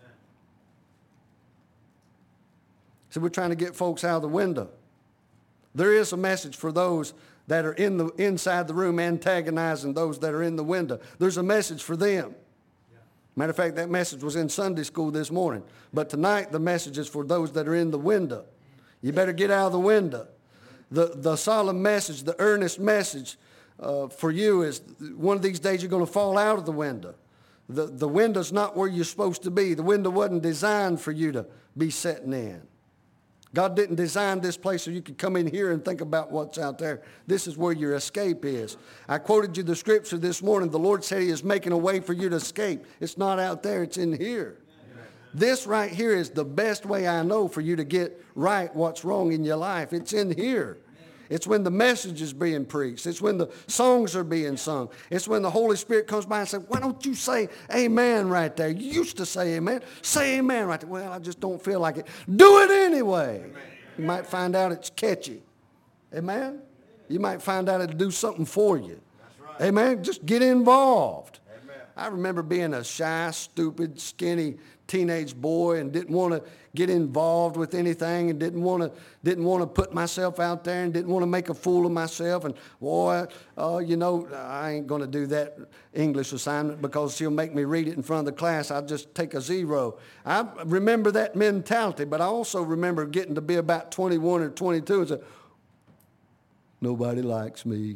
So we're trying to get folks out of the window. There is a message for those that are inside the room antagonizing those that are in the window. There's a message for them. Matter of fact, that message was in Sunday school this morning. But tonight, the message is for those that are in the window. You better get out of the window. The solemn message, the earnest message for you is one of these days you're going to fall out of the window. The window's not where you're supposed to be. The window wasn't designed for you to be sitting in. God didn't design this place so you could come in here and think about what's out there. This is where your escape is. I quoted you the scripture this morning. The Lord said he is making a way for you to escape. It's not out there. It's in here. Amen. This right here is the best way I know for you to get right what's wrong in your life. It's in here. Amen. It's when the message is being preached. It's when the songs are being sung. It's when the Holy Spirit comes by and says, why don't you say amen right there? You used to say amen. Say amen right there. Well, I just don't feel like it. Do it anyway. Amen. You might find out it's catchy. Amen? You might find out it'll do something for you. That's right. Amen? Just get involved. Amen. I remember being a shy, stupid, skinny teenage boy and didn't want to get involved with anything and didn't want to put myself out there and didn't want to make a fool of myself. And boy, I ain't going to do that English assignment because she'll make me read it in front of the class. I'll just take a 0. I remember that mentality, but I also remember getting to be about 21 or 22 and say, nobody likes me.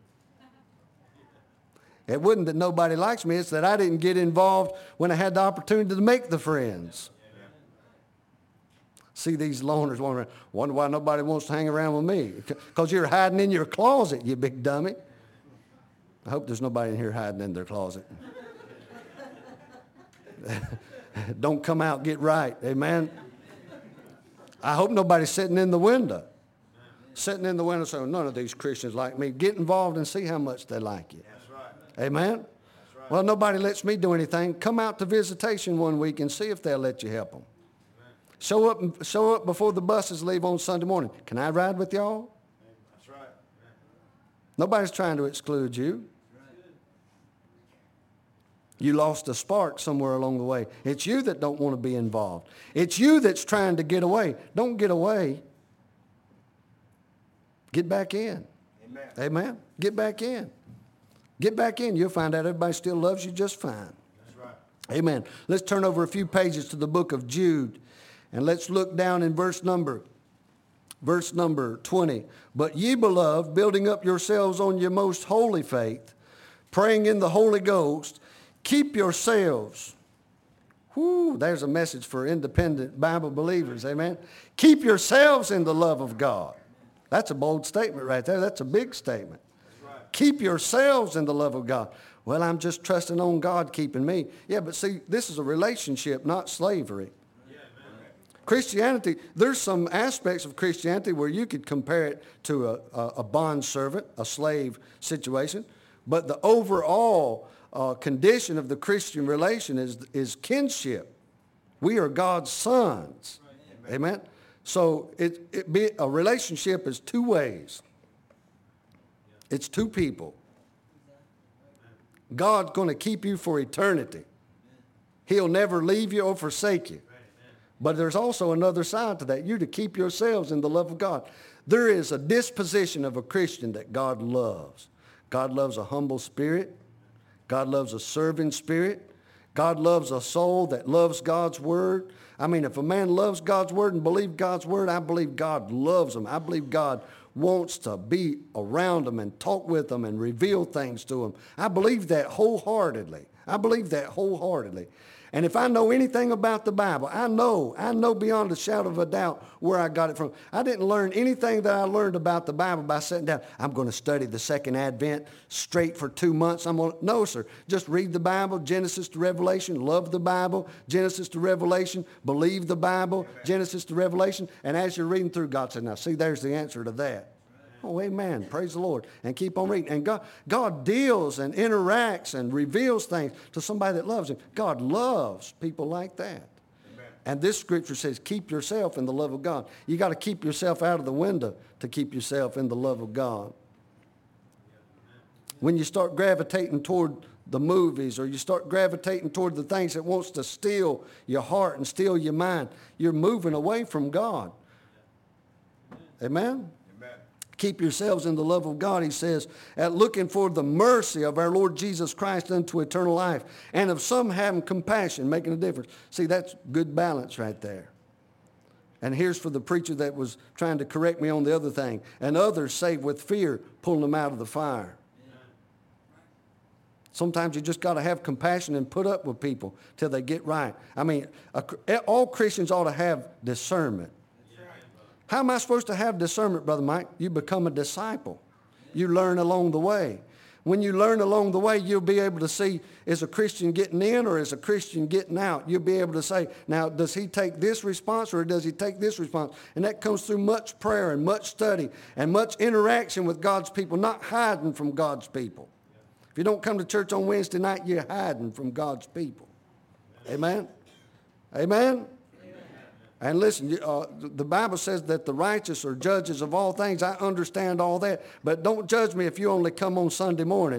It wasn't that nobody likes me. It's that I didn't get involved when I had the opportunity to make the friends. See these loners wonder why nobody wants to hang around with me. Because you're hiding in your closet, you big dummy. I hope there's nobody in here hiding in their closet. Don't come out, get right. Amen. I hope nobody's sitting in the window. Sitting in the window saying, none of these Christians like me. Get involved and see how much they like you. Amen? That's right. Well, nobody lets me do anything. Come out to visitation one week and see if they'll let you help them. Amen. Show up before the buses leave on Sunday morning. Can I ride with y'all? That's right. Amen. Nobody's trying to exclude you. You lost a spark somewhere along the way. It's you that don't want to be involved. It's you that's trying to get away. Don't get away. Get back in. Amen. Amen? Get back in. Get back in. You'll find out everybody still loves you just fine. That's right. Amen. Let's turn over a few pages to the book of Jude. And let's look down in verse number 20. But ye, beloved, building up yourselves on your most holy faith, praying in the Holy Ghost, keep yourselves. Whoo, there's a message for independent Bible believers. Amen. Keep yourselves in the love of God. That's a bold statement right there. That's a big statement. Keep yourselves in the love of God. Well, I'm just trusting on God keeping me. Yeah, but see, this is a relationship, not slavery. Yeah, Christianity, there's some aspects of Christianity where you could compare it to a bondservant, a slave situation. But the overall condition of the Christian relation is kinship. We are God's sons. Amen. So a relationship is two ways. It's two people. God's going to keep you for eternity. He'll never leave you or forsake you. But there's also another side to that. You're to keep yourselves in the love of God. There is a disposition of a Christian that God loves. God loves a humble spirit. God loves a serving spirit. God loves a soul that loves God's word. I mean, if a man loves God's word and believes God's word, I believe God loves him. I believe God wants to be around them and talk with them and reveal things to them. I believe that wholeheartedly. And if I know anything about the Bible, I know beyond a shadow of a doubt where I got it from. I didn't learn anything that I learned about the Bible by sitting down. I'm going to study the second advent straight for 2 months. No, sir. Just read the Bible, Genesis to Revelation, love the Bible, Genesis to Revelation, believe the Bible, Genesis to Revelation. And as you're reading through, God said, now see, there's the answer to that. Oh, amen. Praise the Lord. And keep on reading. And God deals and interacts and reveals things to somebody that loves him. God loves people like that. Amen. And this scripture says, keep yourself in the love of God. You got to keep yourself out of the window to keep yourself in the love of God. When you start gravitating toward the movies or you start gravitating toward the things that wants to steal your heart and steal your mind, you're moving away from God. Amen? Keep yourselves in the love of God, he says, at looking for the mercy of our Lord Jesus Christ unto eternal life, and of some having compassion, making a difference. See, that's good balance right there. And here's for the preacher that was trying to correct me on the other thing. And others saved with fear, pulling them out of the fire. Sometimes you just got to have compassion and put up with people till they get right. I mean, all Christians ought to have discernment. How am I supposed to have discernment, Brother Mike? You become a disciple. You learn along the way. When you learn along the way, you'll be able to see, is a Christian getting in or is a Christian getting out? You'll be able to say, now, does he take this response or does he take this response? And that comes through much prayer and much study and much interaction with God's people, not hiding from God's people. If you don't come to church on Wednesday night, you're hiding from God's people. Amen? Amen? And listen, the Bible says that the righteous are judges of all things. I understand all that. But don't judge me if you only come on Sunday morning.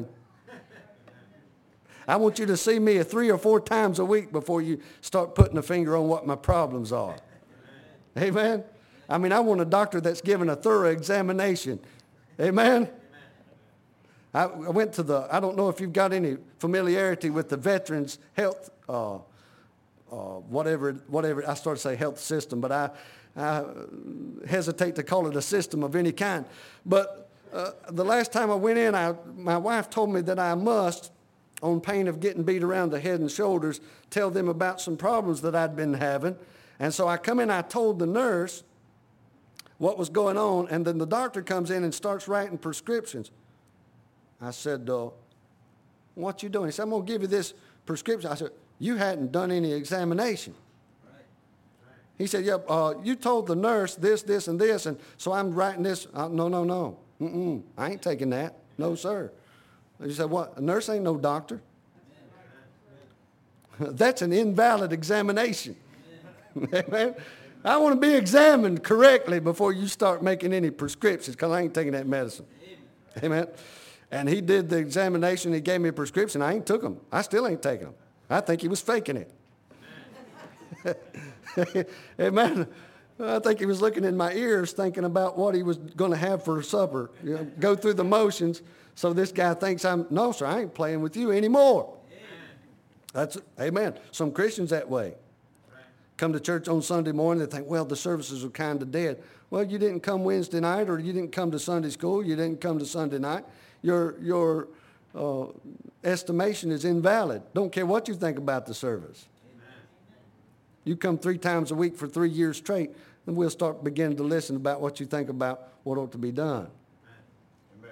I want you to see me 3 or 4 times a week before you start putting a finger on what my problems are. Amen? I mean, I want a doctor that's given a thorough examination. Amen? I went to I don't know if you've got any familiarity with the Veterans Health whatever, I started to say health system, but I hesitate to call it a system of any kind. But the last time I went in, my wife told me that I must, on pain of getting beat around the head and shoulders, tell them about some problems that I'd been having. And so I come in, I told the nurse what was going on, and then the doctor comes in and starts writing prescriptions. I said, what you doing? He said, I'm going to give you this prescription. I said, you hadn't done any examination. He said, yep, you told the nurse this, this, and this, and so I'm writing this. No. I ain't taking that. No, sir. He said, what? A nurse ain't no doctor. That's an invalid examination. Amen. I want to be examined correctly before you start making any prescriptions, because I ain't taking that medicine. Amen. And he did the examination. He gave me a prescription. I ain't took them. I still ain't taking them. I think he was faking it. Amen. I think he was looking in my ears thinking about what he was going to have for supper. You know, go through the motions so this guy thinks no, sir, I ain't playing with you anymore. That's, amen. Some Christians that way. Come to church on Sunday morning, they think, well, the services are kind of dead. Well, you didn't come Wednesday night, or you didn't come to Sunday school, you didn't come to Sunday night. Your estimation is invalid. Don't care what you think about the service. Amen. You come 3 times a week for 3 years straight, and we'll start beginning to listen about what you think about what ought to be done. Amen.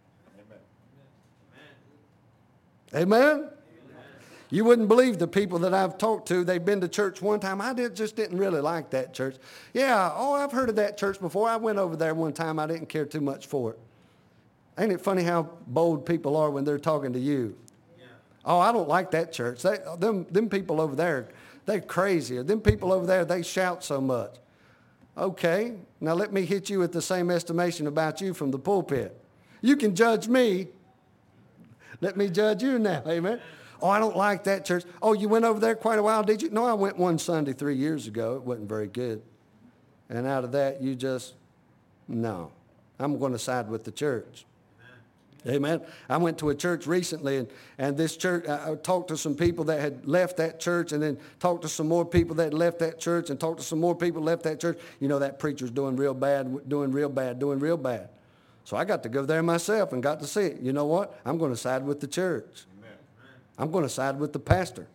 Amen. Amen. You wouldn't believe the people that I've talked to. They've been to church one time. Just didn't really like that church. Yeah, I've heard of that church before. I went over there one time. I didn't care too much for it. Ain't it funny how bold people are when they're talking to you? Yeah. Oh, I don't like that church. Them people over there, they're crazy. Them people over there, they shout so much. Okay, now let me hit you with the same estimation about you from the pulpit. You can judge me. Let me judge you now, amen? Oh, I don't like that church. Oh, you went over there quite a while, did you? No, I went one Sunday 3 years ago. It wasn't very good. And out of that, no. I'm going to side with the church. Amen. I went to a church recently, and this church, I talked to some people that had left that church, and then talked to some more people that had left that church, and talked to some more people that left that church. You know, that preacher's doing real bad, doing real bad. So I got to go there myself and got to see it. You know what? I'm going to side with the church. Amen. I'm going to side with the pastor.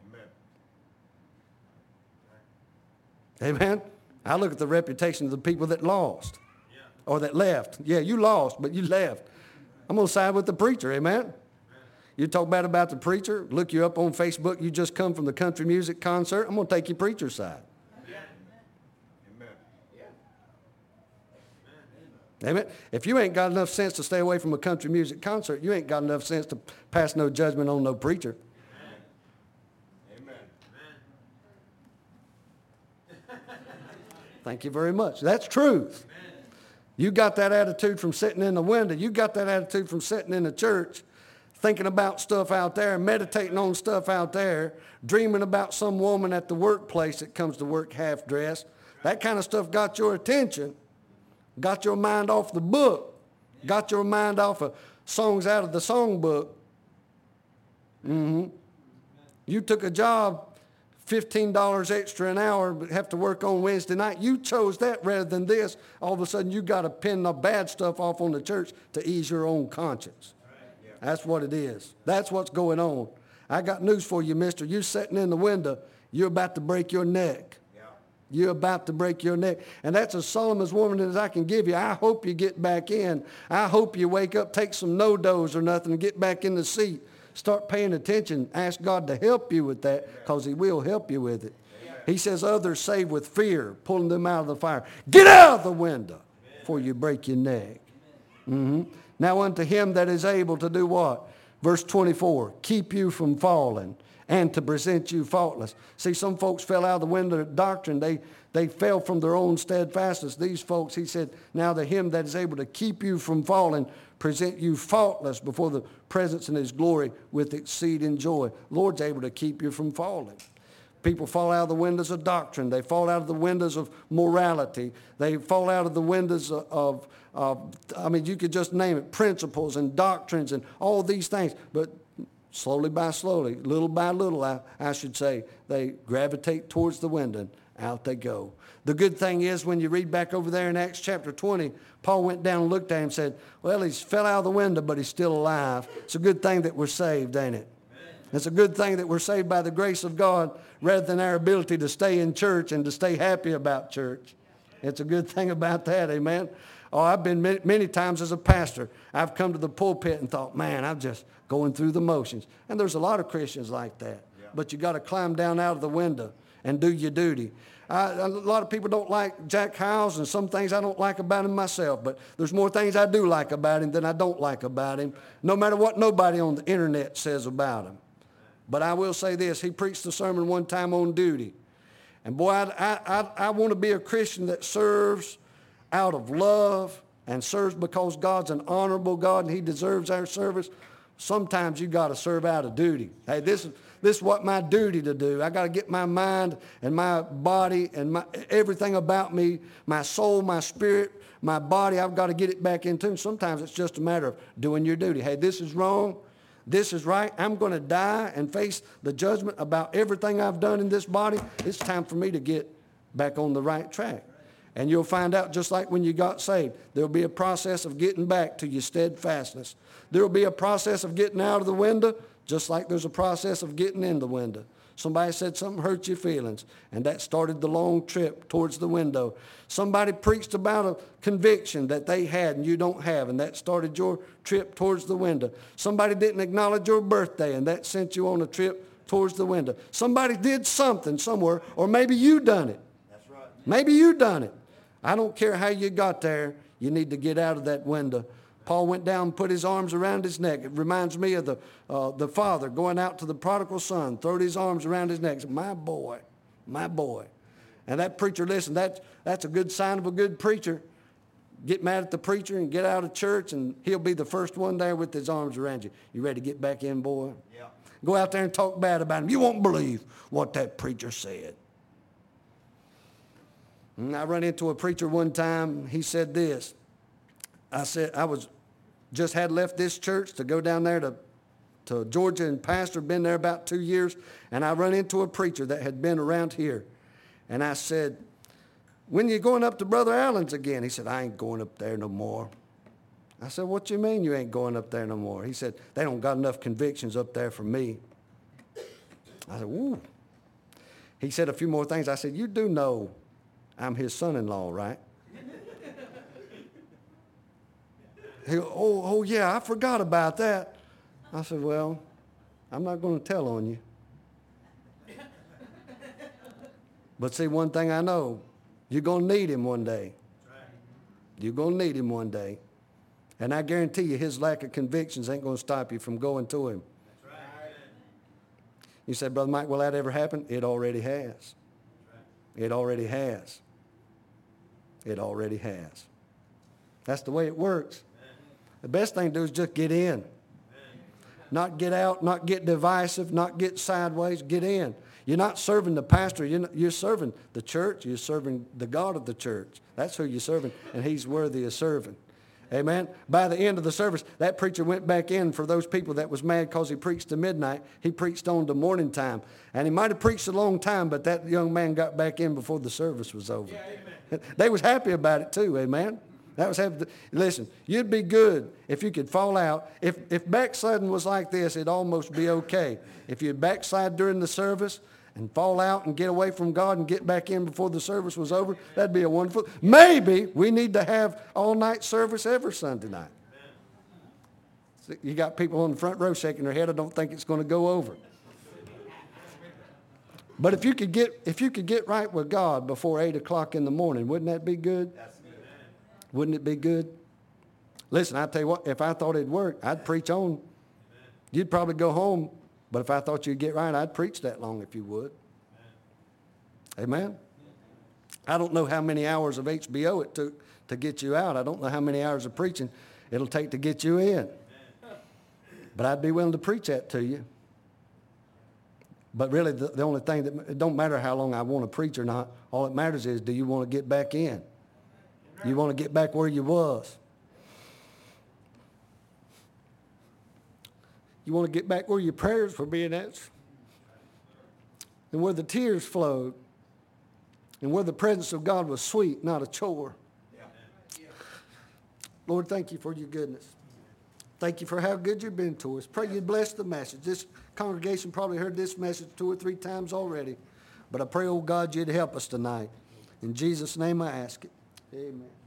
Amen. Amen. I look at the reputation of the people that lost or that left. Yeah, you lost, but you left. I'm going to side with the preacher, amen? You talk bad about the preacher, look you up on Facebook, you just come from the country music concert, I'm going to take your preacher's side. Amen. Amen. If you ain't got enough sense to stay away from a country music concert, you ain't got enough sense to pass no judgment on no preacher. Amen. Thank you very much. That's truth. You got that attitude from sitting in the window. You got that attitude from sitting in the church, thinking about stuff out there, meditating on stuff out there, dreaming about some woman at the workplace that comes to work half-dressed. That kind of stuff got your attention, got your mind off the book, got your mind off of songs out of the songbook. You took a job, $15 extra an hour, but have to work on Wednesday night. You chose that rather than this. All of a sudden, you got to pin the bad stuff off on the church to ease your own conscience. That's what it is. That's what's going on. I got news for you, mister. You're sitting in the window. You're about to break your neck. You're about to break your neck. And that's as solemn as woman as I can give you. I hope you get back in. I hope you wake up, take some no-dos or nothing, and get back in the seat. Start paying attention. Ask God to help you with that, because he will help you with it. He says others save with fear, pulling them out of the fire. Get out of the window before you break your neck. Now unto him that is able to do what? Verse 24, keep you from falling and to present you faultless. See, some folks fell out of the window of doctrine. They fell from their own steadfastness. These folks, he said, now to him that is able to keep you from falling, present you faultless before the presence in his glory with exceeding joy. Lord's able to keep you from falling. People fall out of the windows of doctrine. They fall out of the windows of morality. They fall out of the windows of you could just name it, principles and doctrines and all these things. But slowly by slowly, little by little, I should say, they gravitate towards the window and out they go. The good thing is when you read back over there in Acts chapter 20, Paul went down and looked at him and said, well, he's fell out of the window, but he's still alive. It's a good thing that we're saved, ain't it? It's a good thing that we're saved by the grace of God rather than our ability to stay in church and to stay happy about church. It's a good thing about that, amen? Oh, I've been many times as a pastor, I've come to the pulpit and thought, man, I'm just going through the motions. And there's a lot of Christians like that. Yeah. But you got to climb down out of the window and do your duty. A lot of people don't like Jack Hyles, and some things I don't like about him myself. But there's more things I do like about him than I don't like about him, no matter what nobody on the internet says about him. But I will say this, he preached a sermon one time on duty. And boy, I want to be a Christian that serves out of love and serves because God's an honorable God and he deserves our service. Sometimes you got to serve out of duty. Hey, this is what my duty to do. I got to get my mind and my body and everything about me, my soul, my spirit, my body, I've got to get it back in tune. Sometimes it's just a matter of doing your duty. Hey, this is wrong. This is right. I'm going to die and face the judgment about everything I've done in this body. It's time for me to get back on the right track. And you'll find out just like when you got saved, there'll be a process of getting back to your steadfastness. There'll be a process of getting out of the window, just like there's a process of getting in the window. Somebody said something hurt your feelings, and that started the long trip towards the window. Somebody preached about a conviction that they had and you don't have, and that started your trip towards the window. Somebody didn't acknowledge your birthday, and that sent you on a trip towards the window. Somebody did something somewhere, or maybe you done it. That's right. Maybe you done it. I don't care how you got there. You need to get out of that window. Paul went down and put his arms around his neck. It reminds me of the father going out to the prodigal son, throwed his arms around his neck, said, my boy, my boy. And that preacher, listen, that's a good sign of a good preacher. Get mad at the preacher and get out of church, and he'll be the first one there with his arms around you. You ready to get back in, boy? Yeah. Go out there and talk bad about him. You won't believe what that preacher said. And I run into a preacher one time. He said this. I said, just had left this church to go down there to Georgia and pastor, been there about 2 years, and I run into a preacher that had been around here. And I said, when you going up to Brother Allen's again? He said, I ain't going up there no more. I said, what you mean you ain't going up there no more? He said, they don't got enough convictions up there for me. I said, ooh. He said a few more things. I said, you do know I'm his son-in-law, right? He goes, oh, yeah, I forgot about that. I said, well, I'm not going to tell on you. But see, one thing I know, you're going to need him one day. You're going to need him one day. And I guarantee you his lack of convictions ain't going to stop you from going to him. You said, Brother Mike, will that ever happen? It already has. It already has. It already has. That's the way it works. The best thing to do is just get in. Not get out, not get divisive, not get sideways, get in. You're not serving the pastor. You're serving the church. You're serving the God of the church. That's who you're serving, and he's worthy of serving. Amen. By the end of the service, that preacher went back in for those people that was mad because he preached to midnight. He preached on to morning time. And he might have preached a long time, but that young man got back in before the service was over. Yeah, they was happy about it too, amen. That was happy. Listen, you'd be good if you could fall out. If backsliding was like this, it'd almost be okay. If you backslide during the service and fall out and get away from God and get back in before the service was over, that'd be a wonderful. Maybe we need to have all-night service every Sunday night. See, you got people on the front row shaking their head. I don't think it's going to go over. But if you could get right with God before 8 o'clock in the morning, wouldn't that be good? Wouldn't it be good? Listen, I tell you what, if I thought it'd work, I'd preach on. You'd probably go home, but if I thought you'd get right, I'd preach that long if you would. Amen? I don't know how many hours of HBO it took to get you out. I don't know how many hours of preaching it'll take to get you in. But I'd be willing to preach that to you. But really, the only thing it don't matter how long I want to preach or not. All that matters is, do you want to get back in? You want to get back where you was? You want to get back where your prayers were being answered, and where the tears flowed, and where the presence of God was sweet, not a chore. Lord, thank you for your goodness. Thank you for how good you've been to us. Pray you'd bless the message. This congregation probably heard this message 2 or 3 times already. But I pray, oh God, you'd help us tonight. In Jesus' name I ask it. Amen.